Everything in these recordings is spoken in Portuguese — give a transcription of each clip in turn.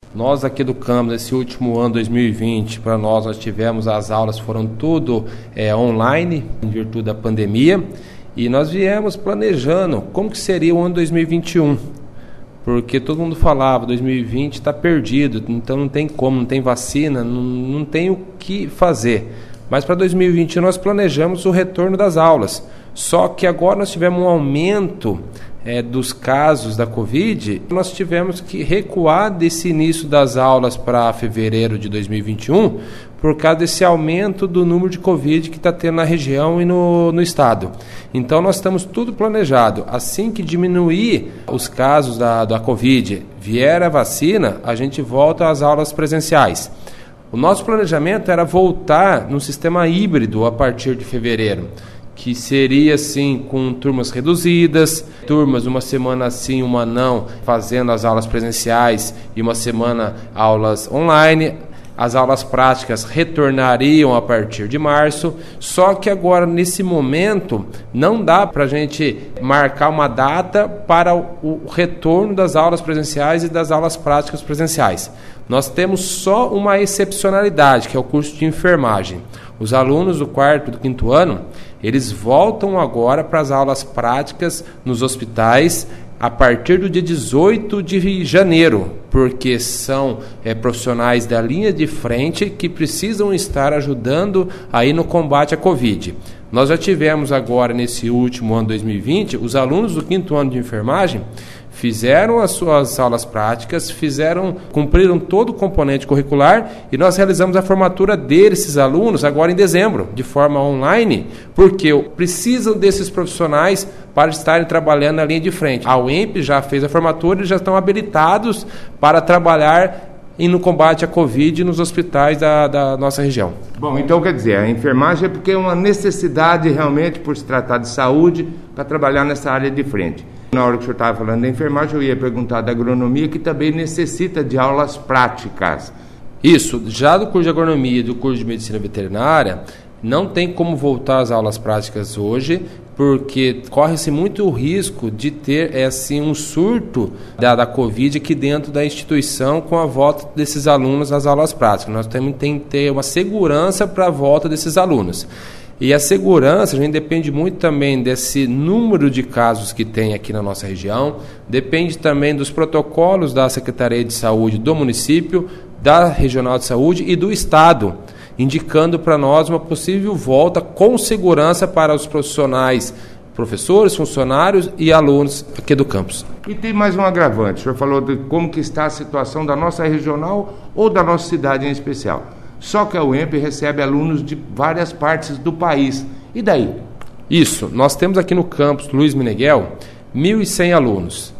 Nós aqui do campus, nesse último ano 2020, para nós tivemos as aulas, foram tudo online, em virtude da pandemia, e nós viemos planejando como que seria o ano 2021, porque todo mundo falava, 2020 está perdido, então não tem como, não tem vacina, não tem o que fazer. Mas para 2021 nós planejamos o retorno das aulas, só que agora nós tivemos um aumento dos casos da Covid, nós tivemos que recuar desse início das aulas para fevereiro de 2021, por causa desse aumento do número de Covid que está tendo na região e no estado. Então nós estamos tudo planejado. Assim que diminuir os casos da Covid, vier a vacina, a gente volta às aulas presenciais. O nosso planejamento era voltar no sistema híbrido a partir de fevereiro, que seria assim com turmas reduzidas, turmas uma semana sim, uma não, fazendo as aulas presenciais e uma semana aulas online. As aulas práticas retornariam a partir de março, só que agora nesse momento não dá para a gente marcar uma data para o retorno das aulas presenciais e das aulas práticas presenciais. Nós temos só uma excepcionalidade, que é o curso de enfermagem. Os alunos do 4º e do 5º ano, eles voltam agora para as aulas práticas nos hospitais a partir do dia 18 de janeiro, porque são profissionais da linha de frente que precisam estar ajudando aí no combate à Covid. Nós já tivemos agora, nesse último ano 2020, os alunos do 5º ano de enfermagem fizeram as suas aulas práticas, cumpriram todo o componente curricular e nós realizamos a formatura desses alunos agora em dezembro, de forma online, porque precisam desses profissionais para estarem trabalhando na linha de frente. A UEMP já fez a formatura e já estão habilitados para trabalhar no combate à Covid nos hospitais da nossa região. Bom, então quer dizer, a enfermagem é porque é uma necessidade realmente, por se tratar de saúde, para trabalhar nessa área de frente. Na hora que o senhor estava falando da enfermagem, eu ia perguntar da agronomia, que também necessita de aulas práticas. Isso, já do curso de agronomia e do curso de medicina veterinária, não tem como voltar às aulas práticas hoje, porque corre-se muito o risco de ter um surto da Covid aqui dentro da instituição com a volta desses alunos às aulas práticas. Nós temos que ter uma segurança para a volta desses alunos. E a segurança, a gente depende muito também desse número de casos que tem aqui na nossa região, depende também dos protocolos da Secretaria de Saúde do município, da Regional de Saúde e do Estado, indicando para nós uma possível volta com segurança para os profissionais, professores, funcionários e alunos aqui do campus. E tem mais um agravante, o senhor falou de como que está a situação da nossa regional ou da nossa cidade em especial. Só que a UEMP recebe alunos de várias partes do país. E daí? Isso. Nós temos aqui no campus Luiz Meneghel 1.100 alunos.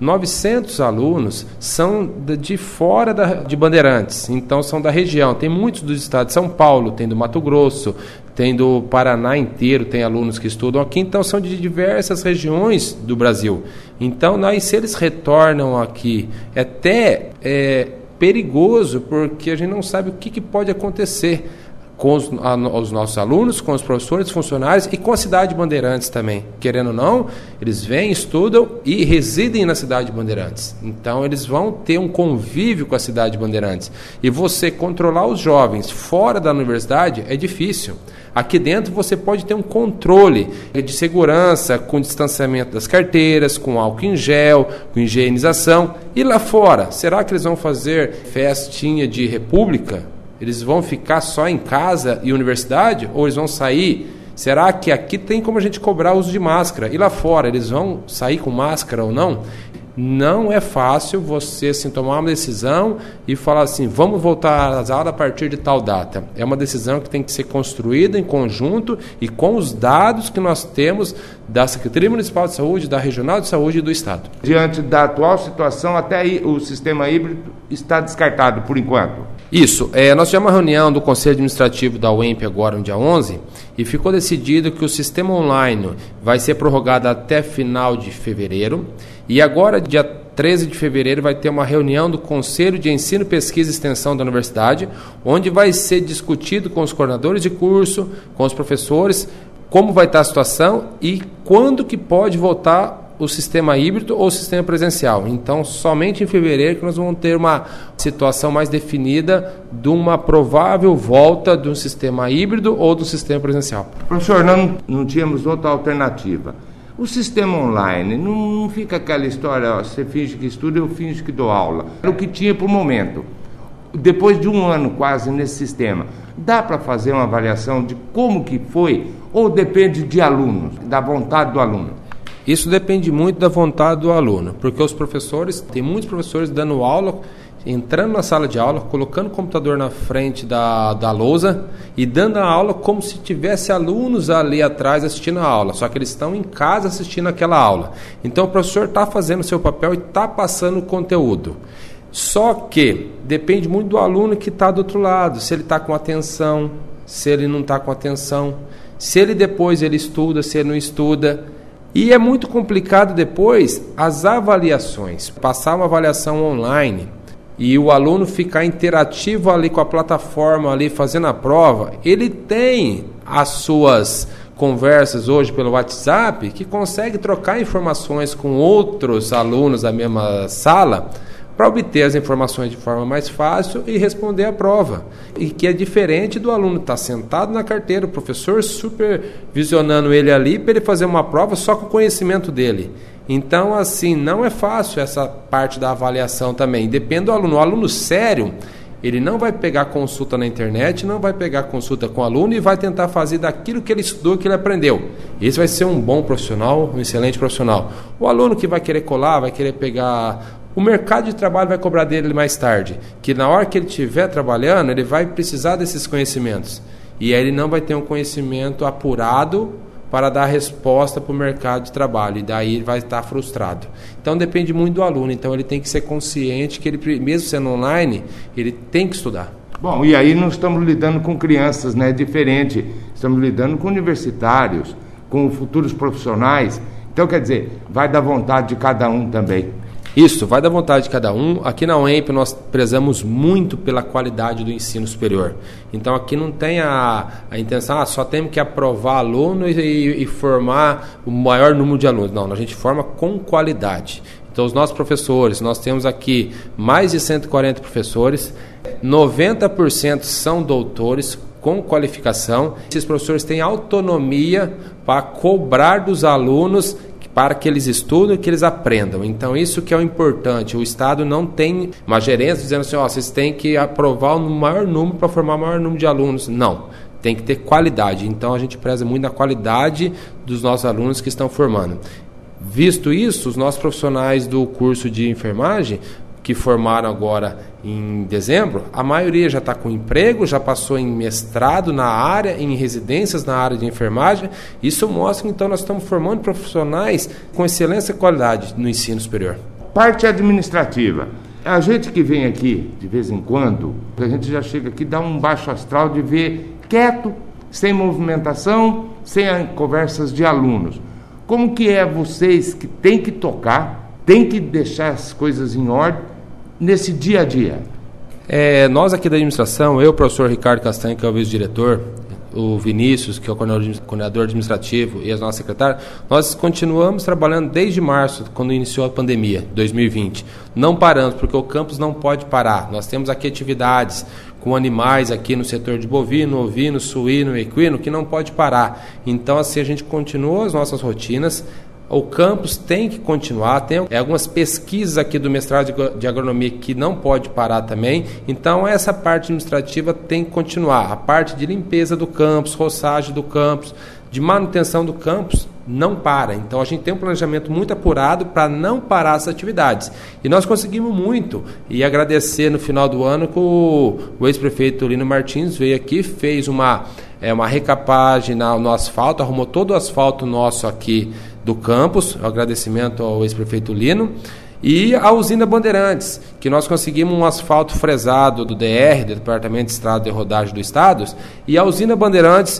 900 alunos são de fora de Bandeirantes, então são da região. Tem muitos do estado de São Paulo, tem do Mato Grosso, tem do Paraná inteiro, tem alunos que estudam aqui, então são de diversas regiões do Brasil. Então, se eles retornam aqui, até perigoso, porque a gente não sabe o que pode acontecer com os nossos alunos, com os professores, funcionários e com a cidade de Bandeirantes também. Querendo ou não, eles vêm, estudam e residem na cidade de Bandeirantes. Então, eles vão ter um convívio com a cidade de Bandeirantes. E você controlar os jovens fora da universidade é difícil. Aqui dentro você pode ter um controle de segurança, com distanciamento das carteiras, com álcool em gel, com higienização. E lá fora, será que eles vão fazer festinha de república? Eles vão ficar só em casa e universidade? Ou eles vão sair? Será que aqui tem como a gente cobrar o uso de máscara? E lá fora, eles vão sair com máscara ou não? Não é fácil você tomar uma decisão e falar assim, vamos voltar às aulas a partir de tal data. É uma decisão que tem que ser construída em conjunto e com os dados que nós temos da Secretaria Municipal de Saúde, da Regional de Saúde e do Estado. Diante da atual situação, até aí o sistema híbrido está descartado por enquanto. Isso. Nós tivemos uma reunião do Conselho Administrativo da UEMP agora no dia 11 e ficou decidido que o sistema online vai ser prorrogado até final de fevereiro. E agora, dia 13 de fevereiro, vai ter uma reunião do Conselho de Ensino, Pesquisa e Extensão da Universidade, onde vai ser discutido com os coordenadores de curso, com os professores, como vai estar a situação e quando que pode voltar o sistema híbrido ou o sistema presencial. Então, somente em fevereiro que nós vamos ter uma situação mais definida de uma provável volta de um sistema híbrido ou do sistema presencial. Professor, nós não tínhamos outra alternativa. O sistema online não fica aquela história, ó, você finge que estuda, eu finge que dou aula. Era o que tinha por momento. Depois de um ano quase nesse sistema, dá para fazer uma avaliação de como que foi ou depende de alunos, da vontade do aluno? Isso depende muito da vontade do aluno, porque os professores, tem muitos professores dando aula, entrando na sala de aula, colocando o computador na frente da lousa e dando a aula como se tivesse alunos ali atrás assistindo a aula, só que eles estão em casa assistindo aquela aula. Então o professor está fazendo o seu papel e está passando o conteúdo. Só que depende muito do aluno que está do outro lado, se ele está com atenção, se ele não está com atenção, se ele depois ele estuda, se ele não estuda. E é muito complicado depois as avaliações, passar uma avaliação online e o aluno ficar interativo ali com a plataforma, ali fazendo a prova, ele tem as suas conversas hoje pelo WhatsApp que consegue trocar informações com outros alunos da mesma sala para obter as informações de forma mais fácil e responder a prova. E que é diferente do aluno estar sentado na carteira, o professor supervisionando ele ali para ele fazer uma prova só com o conhecimento dele. Então, assim, não é fácil essa parte da avaliação também. Depende do aluno. O aluno sério, ele não vai pegar consulta na internet, não vai pegar consulta com o aluno e vai tentar fazer daquilo que ele estudou, que ele aprendeu. Esse vai ser um bom profissional, um excelente profissional. O aluno que vai querer colar, vai querer pegar... O mercado de trabalho vai cobrar dele mais tarde, que na hora que ele estiver trabalhando, ele vai precisar desses conhecimentos. E aí ele não vai ter um conhecimento apurado para dar resposta para o mercado de trabalho, e daí ele vai estar frustrado. Então depende muito do aluno, então ele tem que ser consciente que ele, mesmo sendo online, ele tem que estudar. Bom, e aí nós estamos lidando com crianças, né? Diferente, estamos lidando com universitários, com futuros profissionais, então quer dizer, vai da vontade de cada um também. Isso, vai da vontade de cada um. Aqui na UEMP nós prezamos muito pela qualidade do ensino superior. Então aqui não tem a intenção, só temos que aprovar aluno e formar o maior número de alunos. Não, a gente forma com qualidade. Então os nossos professores, nós temos aqui mais de 140 professores, 90% são doutores com qualificação. Esses professores têm autonomia para cobrar dos alunos para que eles estudem e que eles aprendam. Então, isso que é o importante. O Estado não tem uma gerência dizendo assim, vocês têm que aprovar o maior número para formar o maior número de alunos. Não, tem que ter qualidade. Então, a gente preza muito na qualidade dos nossos alunos que estão formando. Visto isso, os nossos profissionais do curso de enfermagem, que formaram agora em dezembro, a maioria já está com emprego, já passou em mestrado na área, em residências na área de enfermagem. Isso mostra que então nós estamos formando profissionais com excelência e qualidade no ensino superior. Parte administrativa. A gente que vem aqui de vez em quando, a gente já chega aqui, dá um baixo astral de ver quieto, sem movimentação, sem conversas de alunos. Como que é vocês que têm que tocar, têm que deixar as coisas em ordem, nesse dia a dia? Nós aqui da administração, eu, o professor Ricardo Castanho, que é o vice-diretor, o Vinícius, que é o coordenador administrativo, e as nossas secretárias, nós continuamos trabalhando desde março, quando iniciou a pandemia, 2020. Não paramos, porque o campus não pode parar. Nós temos aqui atividades com animais aqui no setor de bovino, ovino, suíno, equino, que não pode parar. Então, assim, a gente continua as nossas rotinas. O campus tem que continuar, tem algumas pesquisas aqui do mestrado de agronomia que não pode parar também, então essa parte administrativa tem que continuar. A parte de limpeza do campus, roçagem do campus, de manutenção do campus, não para. Então a gente tem um planejamento muito apurado para não parar as atividades. E nós conseguimos muito, e agradecer no final do ano que o ex-prefeito Lino Martins veio aqui, fez uma recapagem no asfalto, arrumou todo o asfalto nosso aqui do campus, agradecimento ao ex-prefeito Lino, e a usina Bandeirantes, que nós conseguimos um asfalto fresado do DR, do Departamento de Estrada de Rodagem do Estado, e a usina Bandeirantes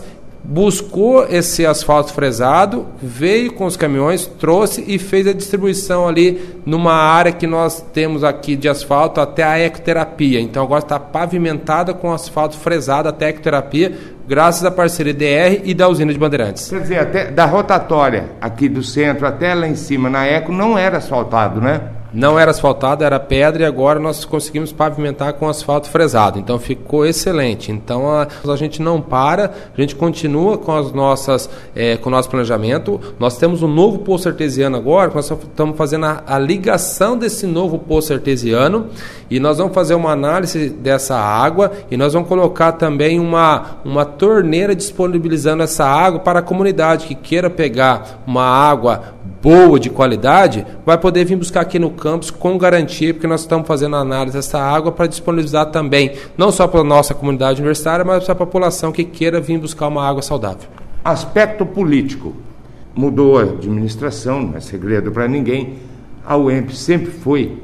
buscou esse asfalto fresado, veio com os caminhões, trouxe e fez a distribuição ali numa área que nós temos aqui de asfalto até a ecoterapia. Então agora está pavimentada com asfalto fresado até a ecoterapia, graças à parceria DR e da usina de Bandeirantes. Quer dizer, até da rotatória aqui do centro até lá em cima na Eco não era asfaltado, né? Não era asfaltado, era pedra, e agora nós conseguimos pavimentar com asfalto fresado. Então ficou excelente. Então a gente não para, a gente continua com as nossas, com o nosso planejamento. Nós temos um novo poço artesiano agora, nós estamos fazendo a ligação desse novo poço artesiano, e nós vamos fazer uma análise dessa água, e nós vamos colocar também uma torneira disponibilizando essa água para a comunidade que queira pegar uma água boa, de qualidade, vai poder vir buscar aqui no campus com garantia, porque nós estamos fazendo a análise dessa água para disponibilizar também, não só para a nossa comunidade universitária, mas para a população que queira vir buscar uma água saudável. Aspecto político. Mudou a administração, não é segredo para ninguém. A UEMP sempre foi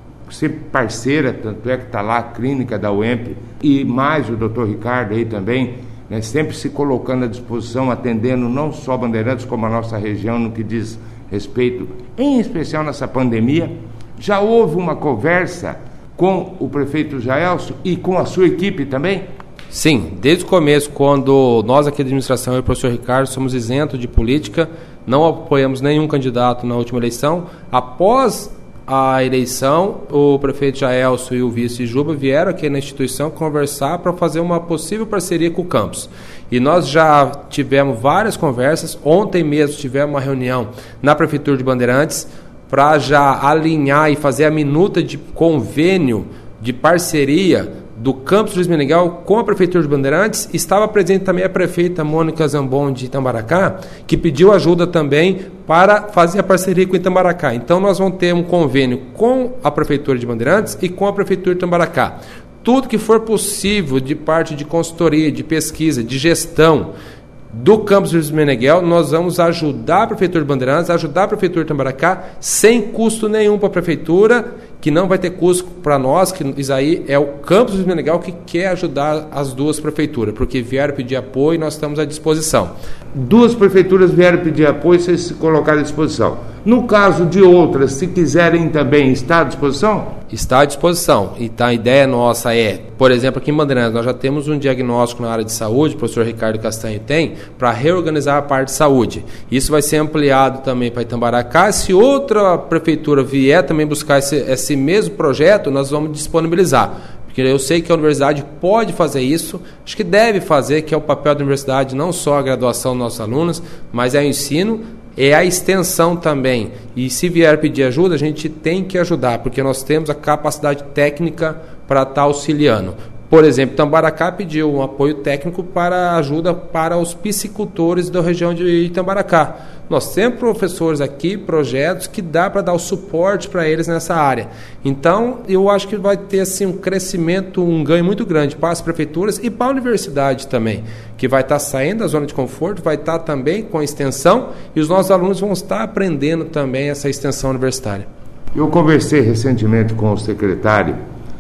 parceira, tanto é que está lá a clínica da UEMP, e mais o doutor Ricardo aí também, né, sempre se colocando à disposição, atendendo não só Bandeirantes, como a nossa região, no que diz respeito, em especial nessa pandemia. Já houve uma conversa com o prefeito Jaelso e com a sua equipe também? Sim, desde o começo, quando nós aqui da administração e o professor Ricardo somos isentos de política, não apoiamos nenhum candidato na última eleição. Após a eleição, o prefeito Jaelso e o vice Juba vieram aqui na instituição conversar para fazer uma possível parceria com o campus. E nós já tivemos várias conversas. Ontem mesmo tivemos uma reunião na Prefeitura de Bandeirantes para já alinhar e fazer a minuta de convênio de parceria do campus Luiz Meneghel com a Prefeitura de Bandeirantes. Estava presente também a prefeita Mônica Zambon de Itambaracá, que pediu ajuda também para fazer a parceria com Itambaracá. Então nós vamos ter um convênio com a Prefeitura de Bandeirantes e com a Prefeitura de Itambaracá. Tudo que for possível de parte de consultoria, de pesquisa, de gestão do campus Luiz Meneghel, nós vamos ajudar a Prefeitura de Bandeirantes, ajudar a Prefeitura de Itambaracá, sem custo nenhum para a Prefeitura, que não vai ter custo para nós, que isso aí é o campus Luiz Meneghel que quer ajudar as duas prefeituras, porque vieram pedir apoio e nós estamos à disposição. Duas prefeituras vieram pedir apoio e vocês se colocaram à disposição. No caso de outras, se quiserem também, está à disposição? Está à disposição. E a ideia nossa é, por exemplo, aqui em Bandeirantes, nós já temos um diagnóstico na área de saúde, o professor Ricardo Castanho tem, para reorganizar a parte de saúde. Isso vai ser ampliado também para Itambaracá. Se outra prefeitura vier também buscar esse mesmo projeto, nós vamos disponibilizar. Porque eu sei que a universidade pode fazer isso, acho que deve fazer, que é o papel da universidade, não só a graduação dos nossos alunos, mas é o ensino, é a extensão também. E se vier pedir ajuda, a gente tem que ajudar, porque nós temos a capacidade técnica para estar auxiliando. Por exemplo, Itambaracá pediu um apoio técnico para ajuda para os piscicultores da região de Itambaracá. Nós temos professores aqui, projetos que dá para dar o suporte para eles nessa área. Então, eu acho que vai ter assim, um crescimento, um ganho muito grande para as prefeituras e para a universidade também, que vai estar saindo da zona de conforto, vai estar também com a extensão, e os nossos alunos vão estar aprendendo também essa extensão universitária. Eu conversei recentemente com o secretário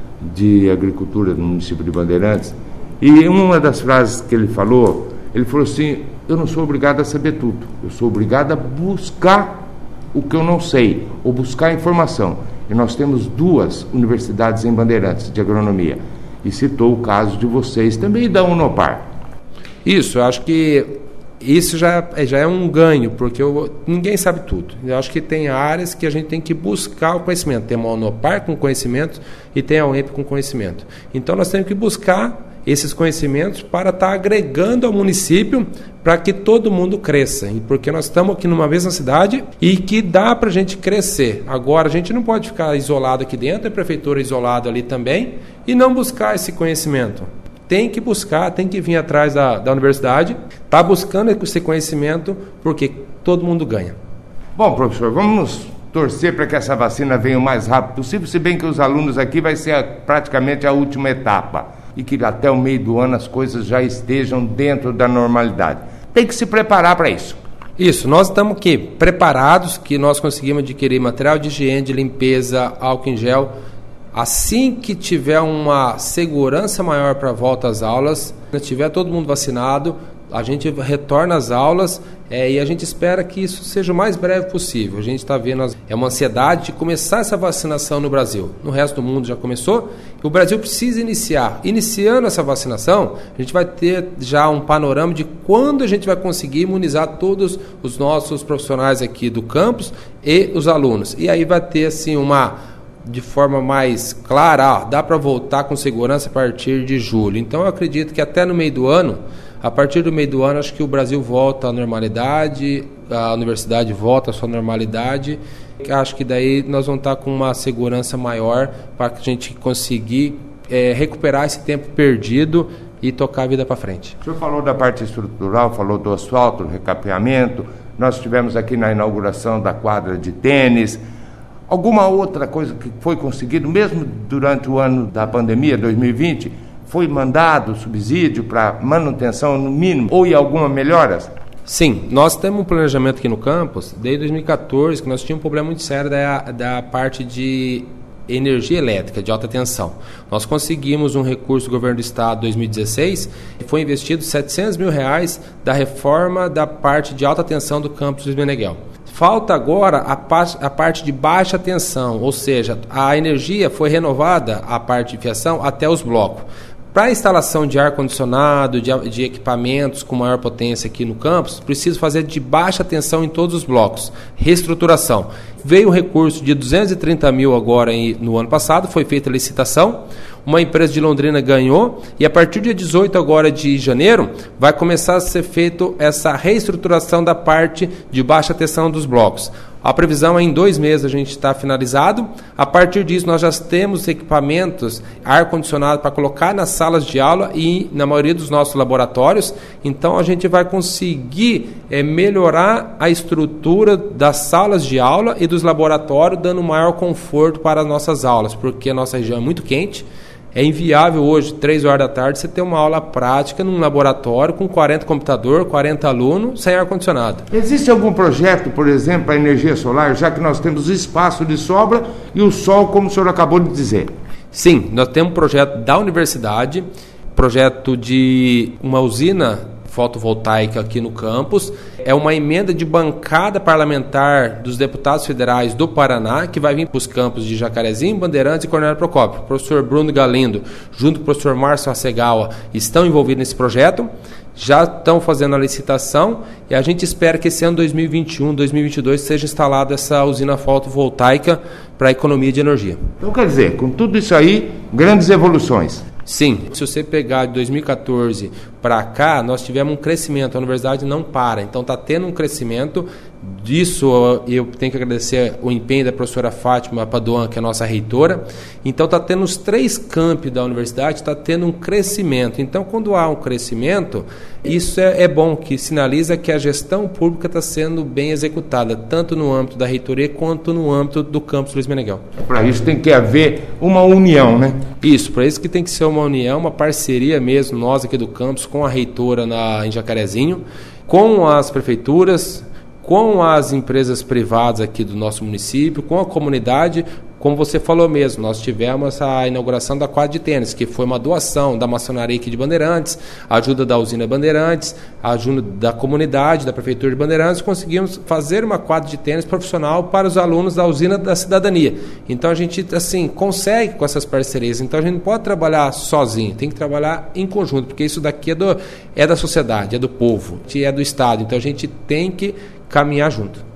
de Agricultura do município de Bandeirantes, e uma das frases que ele falou assim: eu não sou obrigado a saber tudo, eu sou obrigado a buscar o que eu não sei, ou buscar informação. E nós temos duas universidades em Bandeirantes de agronomia, e citou o caso de vocês também, da Unopar. Isso, eu acho que isso já é um ganho, porque ninguém sabe tudo. Eu acho que tem áreas que a gente tem que buscar o conhecimento. Tem a Unopar com conhecimento e tem a UEMP com conhecimento. Então nós temos que buscar esses conhecimentos para estar agregando ao município para que todo mundo cresça. E porque nós estamos aqui numa mesma cidade e que dá para a gente crescer. Agora, a gente não pode ficar isolado aqui dentro, a prefeitura isolada ali também, e não buscar esse conhecimento. Tem que buscar, tem que vir atrás da universidade, está buscando esse conhecimento, porque todo mundo ganha. Bom, professor, vamos torcer para que essa vacina venha o mais rápido possível, se bem que os alunos aqui vai ser praticamente a última etapa, e que até o meio do ano as coisas já estejam dentro da normalidade. Tem que se preparar para isso. Isso, nós estamos aqui preparados, que nós conseguimos adquirir material de higiene, de limpeza, álcool em gel. Assim que tiver uma segurança maior para a volta às aulas, tiver todo mundo vacinado, A gente retorna às aulas e a gente espera que isso seja o mais breve possível. A gente está vendo uma ansiedade de começar essa vacinação no Brasil. No resto do mundo já começou. E o Brasil precisa iniciar. Iniciando essa vacinação, a gente vai ter já um panorama de quando a gente vai conseguir imunizar todos os nossos profissionais aqui do campus e os alunos. E aí vai ter assim de forma mais clara, dá para voltar com segurança a partir de julho. Então eu acredito que até no meio do ano, a partir do meio do ano, acho que o Brasil volta à normalidade, a universidade volta à sua normalidade. Acho que daí nós vamos estar com uma segurança maior para que a gente conseguir recuperar esse tempo perdido e tocar a vida para frente. O senhor falou da parte estrutural, falou do asfalto, do recapeamento. Nós estivemos aqui na inauguração da quadra de tênis. Alguma outra coisa que foi conseguido, mesmo durante o ano da pandemia, 2020, foi mandado subsídio para manutenção no mínimo ou em alguma melhoras? Sim, nós temos um planejamento aqui no campus desde 2014, que nós tínhamos um problema muito sério da parte de energia elétrica de alta tensão. Nós conseguimos um recurso do governo do estado em 2016 e foi investido R$700 mil da reforma da parte de alta tensão do campus Luiz Meneghel. Falta agora a parte de baixa tensão, ou seja, a energia foi renovada, a parte de fiação, até os blocos. Para a instalação de ar-condicionado, de equipamentos com maior potência aqui no campus, preciso fazer de baixa tensão em todos os blocos, reestruturação. Veio o recurso de 230 mil agora no ano passado, foi feita a licitação, uma empresa de Londrina ganhou e a partir do dia 18 agora de janeiro vai começar a ser feita essa reestruturação da parte de baixa tensão dos blocos. A previsão é em 2 meses a gente está finalizado. A partir disso nós já temos equipamentos, ar-condicionado para colocar nas salas de aula e na maioria dos nossos laboratórios. Então a gente vai conseguir melhorar a estrutura das salas de aula e dos laboratórios, dando maior conforto para as nossas aulas, porque a nossa região é muito quente. É inviável hoje, 3 horas da tarde, você ter uma aula prática num laboratório com 40 computadores, 40 alunos, sem ar-condicionado. Existe algum projeto, por exemplo, para a energia solar, já que nós temos espaço de sobra e o sol, como o senhor acabou de dizer? Sim, nós temos um projeto da universidade, projeto de uma usina fotovoltaica aqui no campus. É uma emenda de bancada parlamentar dos deputados federais do Paraná, que vai vir para os campos de Jacarezinho, Bandeirantes e Cornélio Procópio. O professor Bruno Galindo, junto com o professor Márcio Hasegawa, estão envolvidos nesse projeto, já estão fazendo a licitação e a gente espera que esse ano 2021, 2022 seja instalada essa usina fotovoltaica para a economia de energia. Então quer dizer, com tudo isso aí, grandes evoluções. Sim, se você pegar de 2014 para cá, nós tivemos um crescimento, a universidade não para, então está tendo um crescimento. Disso eu tenho que agradecer o empenho da professora Fátima Paduan, que é a nossa reitora. Então está tendo os 3 campi da universidade, está tendo um crescimento. Então quando há um crescimento, isso é bom, que sinaliza que a gestão pública está sendo bem executada, tanto no âmbito da reitoria quanto no âmbito do campus Luiz Meneghel. Para isso tem que haver uma união, né? Isso, para isso que tem que ser uma união, uma parceria mesmo, nós aqui do campus, com a reitora em Jacarezinho, com as prefeituras, com as empresas privadas aqui do nosso município, com a comunidade. Como você falou mesmo, nós tivemos a inauguração da quadra de tênis, que foi uma doação da maçonaria aqui de Bandeirantes, a ajuda da usina Bandeirantes, a ajuda da comunidade, da prefeitura de Bandeirantes. Conseguimos fazer uma quadra de tênis profissional para os alunos da usina da cidadania. Então a gente consegue com essas parcerias. Então a gente não pode trabalhar sozinho, tem que trabalhar em conjunto, porque isso daqui é da sociedade, é do povo, é do Estado. Então a gente tem que caminhar junto.